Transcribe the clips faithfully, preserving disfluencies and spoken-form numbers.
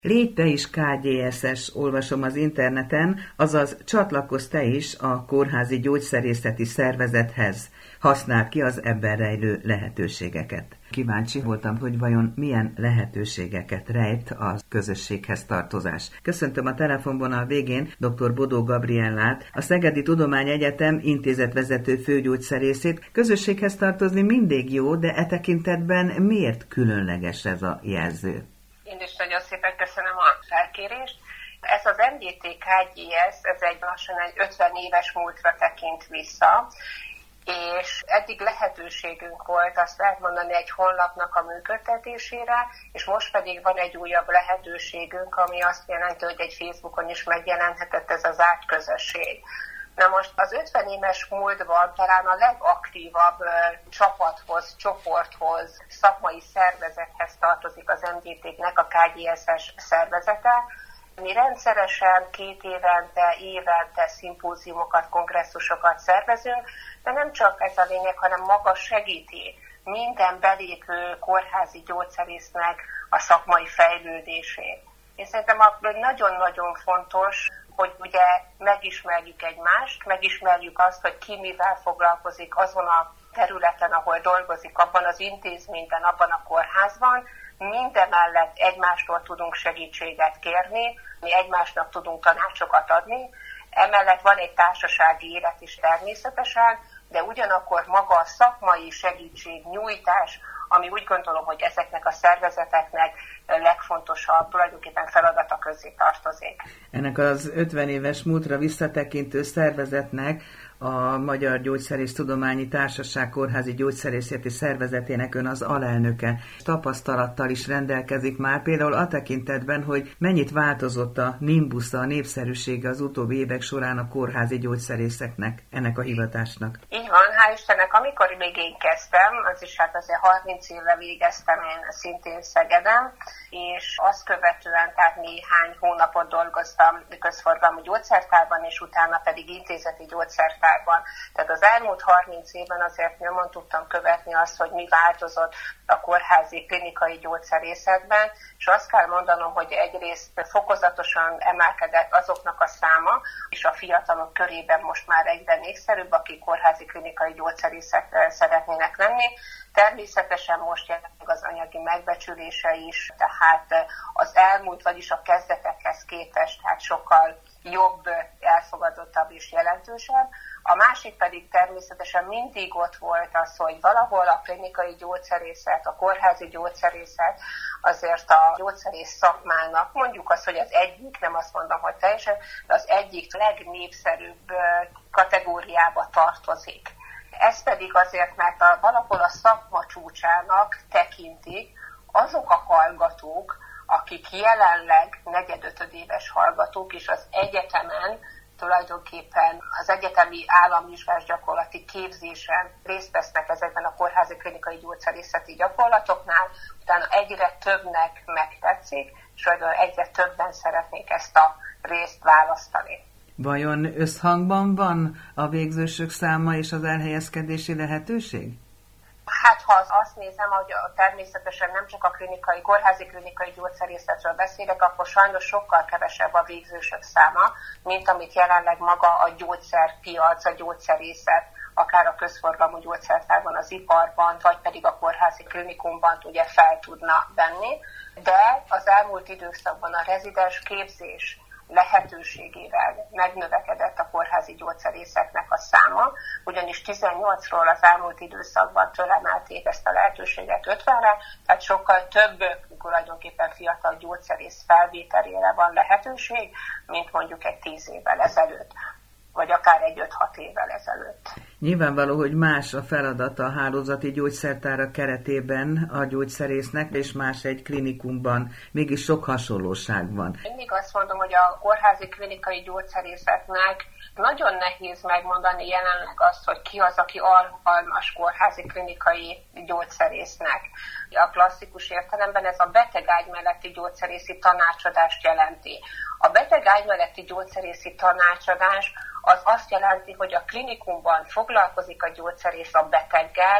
Légy te is ká gé es es, olvasom az interneten, azaz csatlakozz te is a kórházi gyógyszerészeti szervezethez. Használd ki az ebben rejlő lehetőségeket. Kíváncsi voltam, hogy vajon milyen lehetőségeket rejt a közösséghez tartozás. Köszöntöm a telefonvonal végén dr. Bodó Gabriellát, a Szegedi Tudományegyetem intézetvezető főgyógyszerészét. Közösséghez tartozni mindig jó, de e tekintetben miért különleges ez a jelző? Én is nagyon szépen köszönöm a felkérést. Ez az em gé té ká gé es, ez egy lassan egy ötven éves múltra tekint vissza, és eddig lehetőségünk volt, azt lehet mondani, egy honlapnak a működtetésére, és most pedig van egy újabb lehetőségünk, ami azt jelenti, hogy egy Facebookon is megjelenhetett ez az zárt közösség. Na most az ötven éves múltban talán a legaktívabb ö, csapathoz, csoporthoz, szakmai szervezethez tartozik az em gé té-nek a ká gé es es szervezete. Mi rendszeresen két évente, évente szimpóziumokat, kongresszusokat szervezünk, de nem csak ez a lényeg, hanem maga segíti minden belépő kórházi gyógyszerésznek a szakmai fejlődését. Én szerintem nagyon-nagyon fontos, hogy ugye megismerjük egymást, megismerjük azt, hogy ki mivel foglalkozik azon a területen, ahol dolgozik, abban az intézményben, abban a kórházban. Mindemellett egymástól tudunk segítséget kérni, mi egymásnak tudunk tanácsokat adni. Emellett van egy társasági élet is természetesen, de ugyanakkor maga a szakmai segítségnyújtás, ami úgy gondolom, hogy ezeknek a szervezeteknek legfontosabb tulajdonképpen feladata közé tartozik. Ennek az ötven éves múltra visszatekintő szervezetnek, a Magyar Gyógyszerésztudományi Társaság kórházi gyógyszerészeti szervezetének ön az alelnöke. Tapasztalattal is rendelkezik már, például a tekintetben, hogy mennyit változott a nimbusza, a népszerűsége az utóbbi évek során a kórházi gyógyszerészeknek, ennek a hivatásnak. Így van, hál' Istennek, amikor még én kezdtem, az is hát azért harminc éve végeztem én szintén Szegeden, és azt követően, tehát néhány hónapot dolgoztam közforgalmú gyógyszertárban, és utána pedig intézeti gyógyszertárban. Tehát az elmúlt harminc évben azért nyomon tudtam követni azt, hogy mi változott a kórházi klinikai gyógyszerészetben, és azt kell mondanom, hogy egyrészt fokozatosan emelkedett azoknak a száma, és a fiatalok körében most már egyre népszerűbb, akik kórházi klinikai gyógyszerészek szeretnének lenni. Természetesen most jelenleg az anyagi megbecsülése is, tehát az elmúlt, vagyis a kezdetekhez képest, tehát sokkal jobb, elfogadottabb és jelentősebb. A másik pedig természetesen mindig ott volt az, hogy valahol a klinikai gyógyszerészet, a kórházi gyógyszerészet azért a gyógyszerész szakmának, mondjuk azt, hogy az egyik, nem azt mondom, hogy teljesen, de az egyik legnépszerűbb kategóriába tartozik. Ez pedig azért, mert a, valahol a szakma csúcsának tekintik azok a hallgatók, akik jelenleg negyed-ötödéves hallgatók, és az egyetemen tulajdonképpen az egyetemi államvizsgás gyakorlati képzésen részt vesznek ezekben a kórházi klinikai gyógyszerészeti gyakorlatoknál, utána egyre többnek megtetszik, és egyre többen szeretnék ezt a részt választani. Vajon összhangban van a végzősök száma és az elhelyezkedési lehetőség? Hát ha azt nézem, hogy természetesen nem csak a klinikai, kórházi klinikai gyógyszerészetről beszélek, akkor sajnos sokkal kevesebb a végzősök száma, mint amit jelenleg maga a gyógyszerpiac, a gyógyszerészet, akár a közforgalmú gyógyszertárban, az iparban, vagy pedig a kórházi klinikumban ugye fel tudna venni. De az elmúlt időszakban a rezidens képzés lehetőségével megnövekedett a kórházi gyógyszerészeknek a száma, ugyanis tizennyolcról az elmúlt időszakban fölemelték ezt a lehetőséget ötvenre, tehát sokkal több tulajdonképpen fiatal gyógyszerész felvételére van lehetőség, mint mondjuk egy tíz évvel ezelőtt, vagy akár egy öt-hat évvel ezelőtt. Nyilvánvaló, hogy más a feladata a hálózati gyógyszertárak keretében a gyógyszerésznek, és más egy klinikumban. Mégis sok hasonlóság van. Mindig azt mondom, hogy a kórházi klinikai gyógyszerészetnek nagyon nehéz megmondani jelenleg azt, hogy ki az, aki alkalmas kórházi klinikai gyógyszerésznek. A klasszikus értelemben ez a betegágy melletti gyógyszerészi tanácsadást jelenti. A betegágy melletti gyógyszerészi tanácsadás az azt jelenti, hogy a klinikumban foglalkozik a gyógyszerész a beteggel,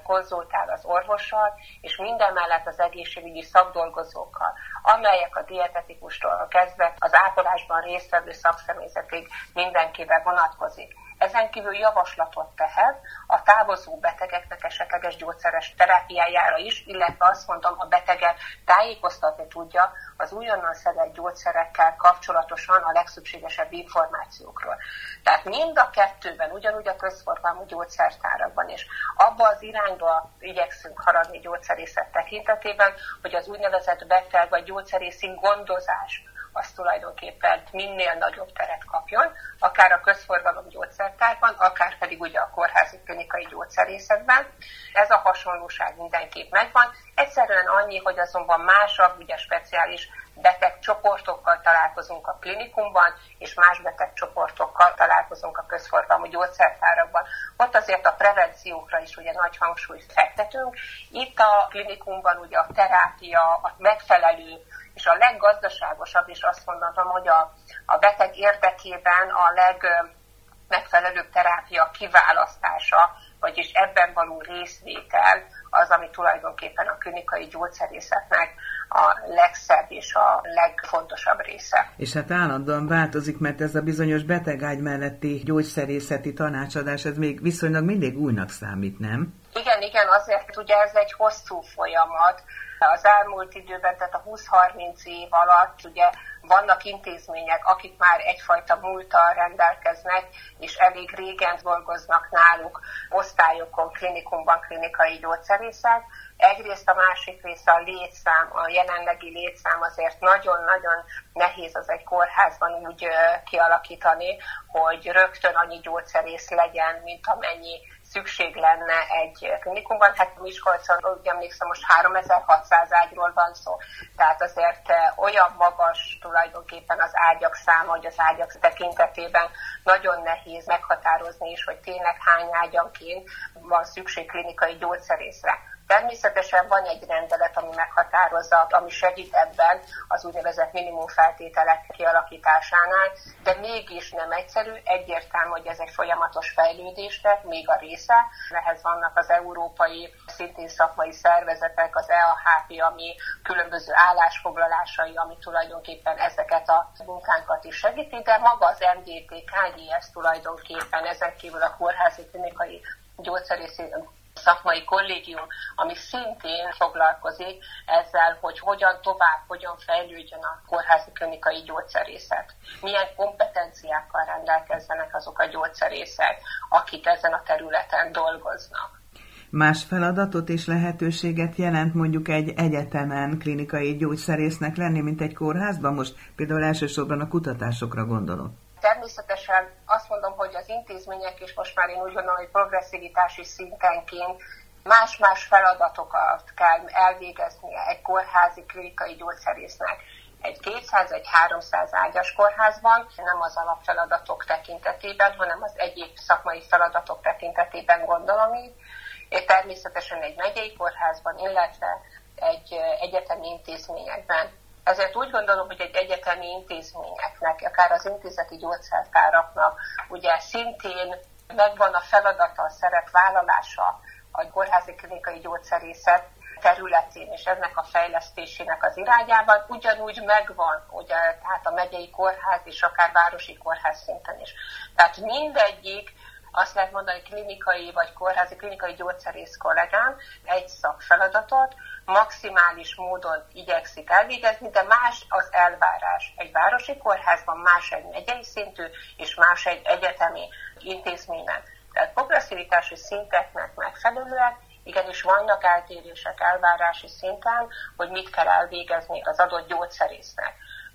konzultál az orvossal, és minden mellett az egészségügyi szakdolgozókkal, amelyek a dietetikustól kezdve az ápolásban résztvevő szakszemélyzetig mindenkivel vonatkozik. Ezen kívül javaslatot tehet a távozó betegeknek esetleges gyógyszeres terápiájára is, illetve azt mondom, a beteget tájékoztatni tudja az újonnan szedett gyógyszerekkel kapcsolatosan a legszükségesebb információkról. Tehát mind a kettőben, ugyanúgy a közforgalmú gyógyszertárakban is, abba az irányba igyekszünk haradni gyógyszerészet tekintetében, hogy az úgynevezett beteg vagy gyógyszerészi gondozás az tulajdonképpen minél nagyobb teret kapjon, akár a közforgalom gyógyszertárban, akár pedig ugye a kórházi klinikai gyógyszerészetben. Ez a hasonlóság mindenképp megvan. Egyszerűen annyi, hogy azonban másabb, ugye speciális betegcsoportokkal találkozunk a klinikumban, és más betegcsoportokkal találkozunk a közforgalmú gyógyszertárakban. Ott azért a prevenciókra is ugye nagy hangsúlyt fektetünk. Itt a klinikumban ugye a terápia, a megfelelő és a leggazdaságosabb, és azt mondhatom, hogy a, a beteg érdekében a legmegfelelőbb terápia kiválasztása, vagyis ebben való részvétel az, ami tulajdonképpen a klinikai gyógyszerészetnek a legszebb és a legfontosabb része. És hát állandóan változik, mert ez a bizonyos betegágy melletti gyógyszerészeti tanácsadás, ez még viszonylag mindig újnak számít, nem? Igen, igen, azért ugye ez egy hosszú folyamat. Az elmúlt időben, tehát a húsz-harminc év alatt ugye vannak intézmények, akik már egyfajta múlttal rendelkeznek, és elég régen dolgoznak náluk osztályokon, klinikumban, klinikai gyógyszerészek. Egyrészt a másik része a létszám, a jelenlegi létszám azért nagyon-nagyon nehéz az egy kórházban úgy kialakítani, hogy rögtön annyi gyógyszerész legyen, mint amennyi szükség lenne egy klinikumban. Hát Miskolcon, úgy emlékszem, most háromezer-hatszáz ágyról van szó. Tehát azért olyan magas tulajdonképpen az ágyak száma, hogy az ágyak tekintetében nagyon nehéz meghatározni is, hogy tényleg hány ágyanként van szükség klinikai gyógyszerészre. Természetesen van egy rendelet, ami meghatározza, ami segít ebben az úgynevezett minimum feltételek kialakításánál, de mégis nem egyszerű, egyértelmű, hogy ez egy folyamatos fejlődésnek még a része. Ehhez vannak az európai szintén szakmai szervezetek, az E A H P, ami különböző állásfoglalásai, ami tulajdonképpen ezeket a munkánkat is segíti, de maga az M D T K G S tulajdonképpen ezen kívül a kórházi klinikai gyógyszerészi szakmai kollégium, ami szintén foglalkozik ezzel, hogy hogyan tovább, hogyan fejlődjön a kórházi klinikai gyógyszerészet. Milyen kompetenciákkal rendelkezzenek azok a gyógyszerészek, akik ezen a területen dolgoznak. Más feladatot és lehetőséget jelent mondjuk egy egyetemen klinikai gyógyszerésznek lenni, mint egy kórházban? Most például elsősorban a kutatásokra gondolok. Természetesen azt mondom, hogy az intézmények is most már én úgy gondolom, hogy progresszivitási szintenként más-más feladatokat kell elvégeznie egy kórházi klinikai gyógyszerésznek. Egy kétszáz, egy háromszáz ágyas kórházban nem az alapfeladatok tekintetében, hanem az egyéb szakmai feladatok tekintetében gondolom így. És természetesen egy megyei kórházban, illetve egy egyetemi intézményekben. Ezért úgy gondolom, hogy egy egyetemi intézményeknek, akár az intézeti gyógyszertáraknak ugye szintén megvan a feladata, a szerepvállalása a kórházi klinikai gyógyszerészet területén, és ennek a fejlesztésének az irányában ugyanúgy megvan, ugye, tehát a megyei kórház és akár városi kórház szinten is. Tehát mindegyik, azt lehet mondani, klinikai vagy kórházi klinikai gyógyszerész kollégám egy szakfeladatot maximális módon igyekszik elvégezni, de más az elvárás. Egy városi kórházban, más egy megyei szintű, és más egy egyetemi intézményben. Tehát progresszivitási szinteknek megfelelően igenis vannak eltérések elvárási szinten, hogy mit kell elvégezni az adott gyógyszerésznek.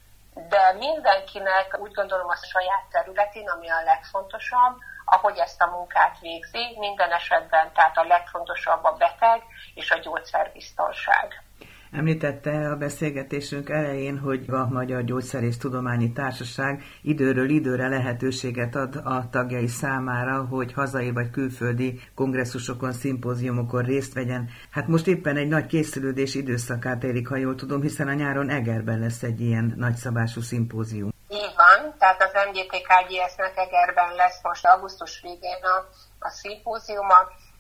De mindenkinek úgy gondolom a saját területén, ami a legfontosabb, ahogy ezt a munkát végzi, minden esetben, tehát a legfontosabb a beteg és a gyógyszerbiztonság. Említette a beszélgetésünk elején, hogy a Magyar Gyógyszerésztudományi Társaság időről időre lehetőséget ad a tagjai számára, hogy hazai vagy külföldi kongresszusokon, szimpóziumokon részt vegyen. Hát most éppen egy nagy készülődés időszakát élik, ha jól tudom, hiszen a nyáron Egerben lesz egy ilyen nagyszabású szimpózium. Így van, tehát az M D T K G S-nek Egerben lesz most augusztus végén a, a szimpóziuma.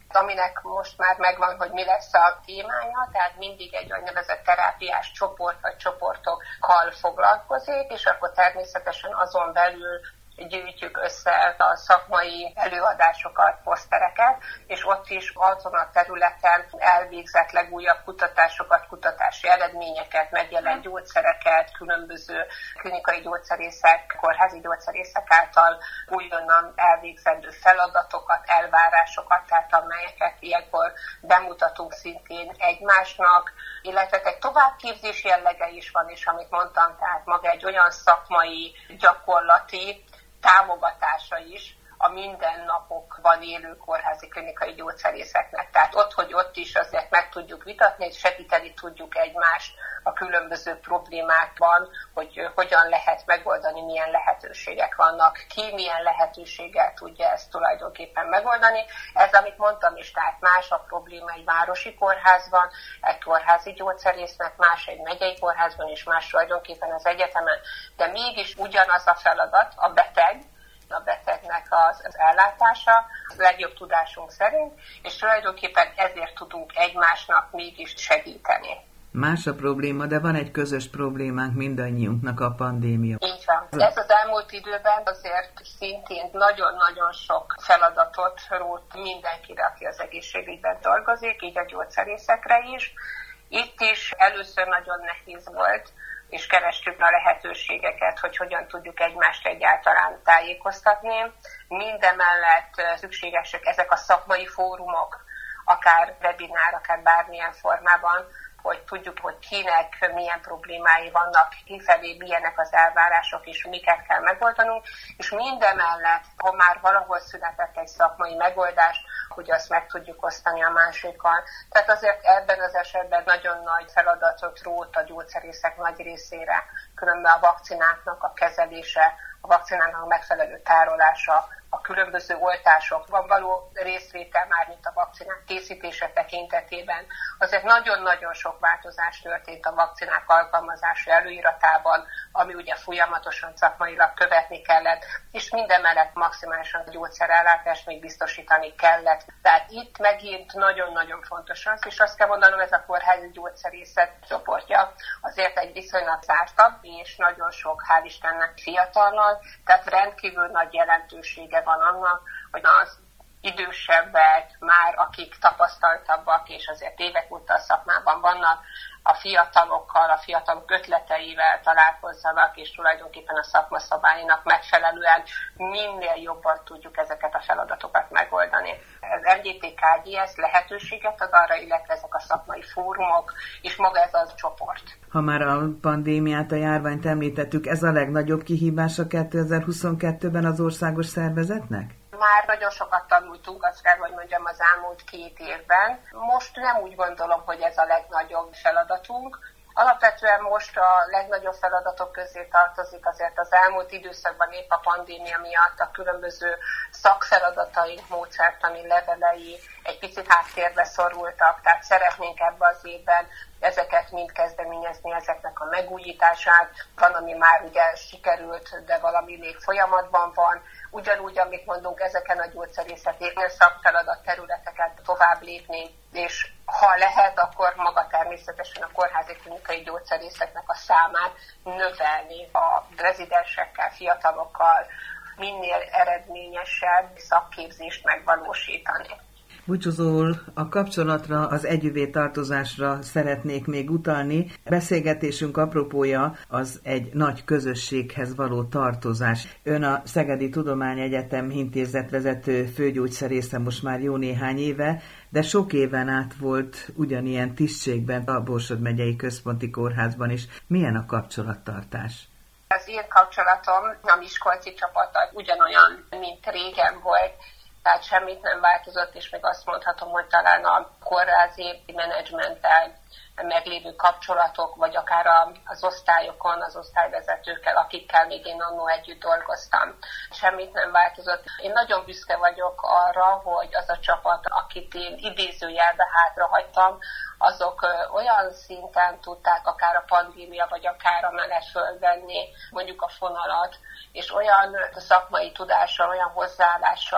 aminek most már megvan, hogy mi lesz a témája, tehát mindig egy úgynevezett terápiás csoport vagy csoportokkal foglalkozik, és akkor természetesen azon belül gyűjtjük össze a szakmai előadásokat, posztereket, és ott is azon a területen elvégzett legújabb kutatásokat, kutatási eredményeket, megjelent gyógyszereket, különböző klinikai gyógyszerészek, kórházi gyógyszerészek által újonnan elvégzendő feladatokat, elvárásokat, tehát amelyeket ilyenkor bemutatunk szintén egymásnak, illetve egy továbbképzés jellege is van, és amit mondtam, tehát maga egy olyan szakmai, gyakorlati támogatása is a mindennapokban élő kórházi klinikai gyógyszerészeknek. Tehát ott, hogy ott is azért meg tudjuk vitatni, és segíteni tudjuk egymást a különböző problémákban, hogy hogyan lehet megoldani, milyen lehetőségek vannak, ki milyen lehetőséggel tudja ezt tulajdonképpen megoldani. Ez, amit mondtam is, tehát más a probléma egy városi kórházban, egy kórházi gyógyszerésznek, más egy megyei kórházban, és más tulajdonképpen az egyetemen. De mégis ugyanaz a feladat, a beteg, a betegnek az, az ellátása, a legjobb tudásunk szerint, és tulajdonképpen ezért tudunk egymásnak mégis segíteni. Más a probléma, de van egy közös problémánk mindannyiunknak, a pandémia. Így van. Ez az elmúlt időben azért szintén nagyon-nagyon sok feladatot rótt mindenkire, aki az egészségügyben dolgozik, így a gyógyszerészekre is. Itt is először nagyon nehéz volt, és kerestük a lehetőségeket, hogy hogyan tudjuk egymást egyáltalán tájékoztatni. Mindemellett szükségesek ezek a szakmai fórumok, akár webinár, akár bármilyen formában, hogy tudjuk, hogy kinek milyen problémái vannak, kifelé milyenek az elvárások, és miket kell megoldanunk, és mindemellett, ha már valahol született egy szakmai megoldás, hogy azt meg tudjuk osztani a másikkal. Tehát azért ebben az esetben nagyon nagy feladatot rótt a gyógyszerészek nagy részére, különben a vakcináknak a kezelése, a vakcinának a megfelelő tárolása, a különböző oltásokban való részvétel, már mint a vakcinák készítése tekintetében. Azért nagyon-nagyon sok változás történt a vakcinák alkalmazási előíratában, ami ugye folyamatosan szakmailag követni kellett, és mindemellett maximálisan a gyógyszerellátást még biztosítani kellett. Tehát itt megint nagyon-nagyon fontos az, és azt kell mondanom, ez a kórházi gyógyszerészet csoportja azért egy viszonylag zártabb, és nagyon sok, hál' Istennek fiatalnak, tehát rendkívül nagy jelentősége van annak, hogy az idősebbek, már akik tapasztaltabbak, és azért évek óta a szakmában vannak, a fiatalokkal, a fiatalok ötleteivel találkozzanak, és tulajdonképpen a szakma szabályainak megfelelően minél jobban tudjuk ezeket a feladatokat megoldani. Az em gé té ká gé es lehetőséget ad arra, illetve ezek a szakmai fórumok, és maga ez a csoport. Ha már a pandémiát, a járványt említettük, ez a legnagyobb kihívása kétezer-huszonkettőben az országos szervezetnek? Már nagyon sokat tanultunk, azt kell, hogy mondjam, az elmúlt két évben. Most nem úgy gondolom, hogy ez a legnagyobb feladatunk. Alapvetően most a legnagyobb feladatok közé tartozik azért az elmúlt időszakban épp a pandémia miatt a különböző szakfeladataink, módszertani levelei egy picit háttérbe szorultak, tehát szeretnénk ebbe az évben ezeket mind kezdeményezni, ezeknek a megújítását. Van, ami már ugye sikerült, de valami még folyamatban van. Ugyanúgy, amit mondunk, ezeken a gyógyszerészeti szakfeladat területeket tovább lépni, és ha lehet, akkor maga természetesen a kórházi klinikai gyógyszerészeknek a számát növelni a rezidensekkel, fiatalokkal, minél eredményesebb szakképzést megvalósítani. Búcsúzóul a kapcsolatra, az együvé tartozásra szeretnék még utalni. Beszélgetésünk apropója az egy nagy közösséghez való tartozás. Ön a Szegedi Tudományegyetem intézetvezető főgyógyszerésze most már jó néhány éve, de sok éven át volt ugyanilyen tisztségben a Borsod megyei központi kórházban is. Milyen a kapcsolattartás? Az én kapcsolatom a miskolci csapattal ugyanolyan, mint régen volt. Tehát semmit nem változott, és még azt mondhatom, hogy talán a kórházi menedzsmenttel meglévő kapcsolatok, vagy akár az osztályokon, az osztályvezetőkkel, akikkel még én annó együtt dolgoztam. Semmit nem változott. Én nagyon büszke vagyok arra, hogy az a csapat, akit én idézőjelbe hátrahagytam, azok olyan szinten tudták akár a pandémia, vagy akár a menet fölvenni mondjuk a fonalat, és olyan szakmai tudással, olyan hozzáállással,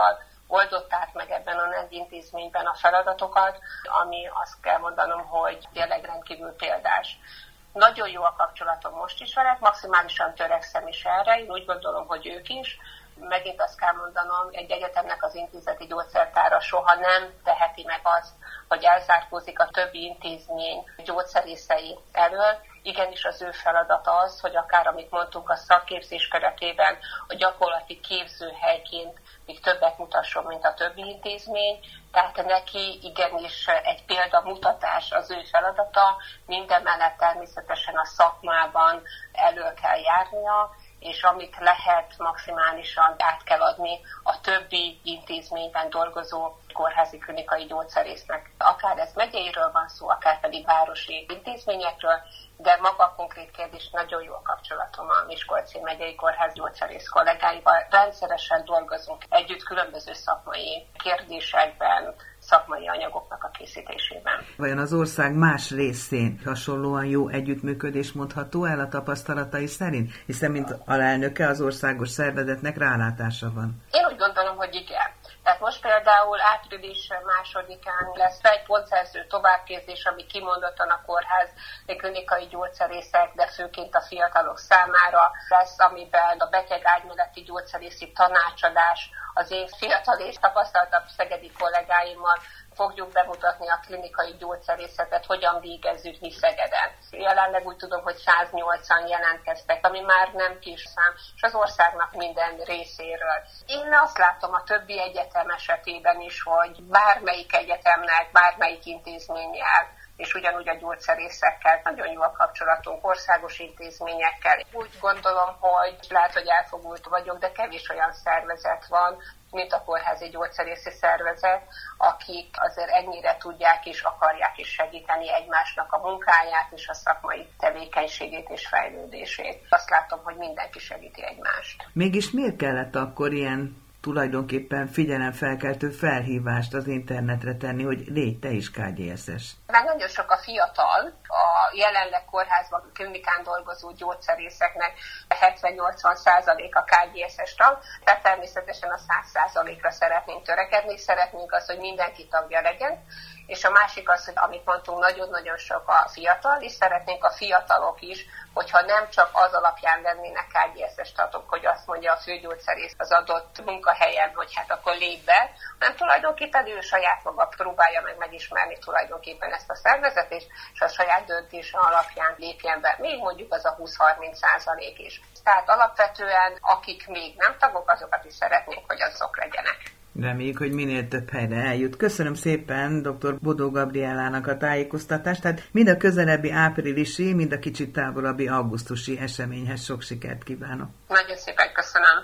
oldották meg ebben a négy intézményben a feladatokat, ami azt kell mondanom, hogy tényleg rendkívül példás. Nagyon jó a kapcsolatom most is velük, maximálisan törekszem is erre, én úgy gondolom, hogy ők is. Megint azt kell mondanom, egy egyetemnek az intézeti gyógyszertára soha nem teheti meg azt, hogy elzárkózik a többi intézmény gyógyszerészei elől. Igenis az ő feladata az, hogy akár, amit mondtunk, a szakképzés keretében a gyakorlati képzőhelyként még többet mutasson, mint a többi intézmény. Tehát neki igenis egy példamutatás az ő feladata, mindemellett természetesen a szakmában elő kell járnia, és amit lehet maximálisan át kell adni a többi intézményben dolgozó kórházi klinikai gyógyszerésznek. Akár ez megyeiről van szó, akár pedig városi intézményekről, de maga a konkrét kérdés, nagyon jó a kapcsolatom a Miskolci megyei kórház gyógyszerész kollégáival. Rendszeresen dolgozunk együtt különböző szakmai kérdésekben, szakmai anyagoknak a készítésében. Vajon az ország más részén hasonlóan jó együttműködés mondható el a tapasztalatai szerint? Hiszen mint alelnöke az országos szervezetnek rálátása van. Én úgy gondolom, hogy igen. Tehát most például április másodikán lesz egy pontszerző továbbképzés, ami kimondottan a kórház klinikai gyógyszerészek, de főként a fiatalok számára lesz, amiben a betegágymeneti gyógyszerészi tanácsadás az én fiatal és tapasztaltabb szegedi kollégáimmal fogjuk bemutatni a klinikai gyógyszerészetet, hogyan végezzük mi Szegeden. Jelenleg úgy tudom, hogy száznyolcan jelentkeztek, ami már nem kis szám, és az országnak minden részéről. Én azt látom a többi egyetem esetében is, hogy bármelyik egyetemnek, bármelyik intézménnyel, és ugyanúgy a gyógyszerészekkel nagyon jó a kapcsolatunk, országos intézményekkel. Úgy gondolom, hogy lehet, hogy elfogult vagyok, de kevés olyan szervezet van, mint a kórházi gyógyszerészi szervezet, akik azért ennyire tudják és akarják is segíteni egymásnak a munkáját és a szakmai tevékenységét és fejlődését. Azt látom, hogy mindenki segíti egymást. Mégis miért kellett akkor ilyen tulajdonképpen figyelemfelkeltő felhívást az internetre tenni, hogy légy te is ká gé es es? Mert nagyon sok a fiatal, a jelenleg kórházban, klinikán dolgozó gyógyszerészeknek hetven-nyolcvan százalék a ká gé es es tag, tehát természetesen a száz százalékra szeretnénk törekedni, szeretnénk azt, hogy mindenki tagja legyen, és a másik az, hogy amit mondtunk, nagyon-nagyon sok a fiatal, és szeretnénk a fiatalok is, hogyha nem csak az alapján lennének ká gé es es tagok, hogy azt mondja a főgyógyszerész az adott munkahelyen, hogy hát akkor lép be, hanem tulajdonképpen ő saját maga próbálja meg megismerni tulajdonképpen ezt a szervezetet, és a saját döntése alapján lépjen be, még mondjuk az a húsz-harminc százalék is. Tehát alapvetően, akik még nem tagok, azokat is szeretnénk, hogy azok legyenek. Reméljük, hogy minél több helyre eljut. Köszönöm szépen dr. Bodó Gabriellának a tájékoztatást, tehát mind a közelebbi áprilisi, mind a kicsit távolabbi augusztusi eseményhez sok sikert kívánok. Nagyon szépen köszönöm.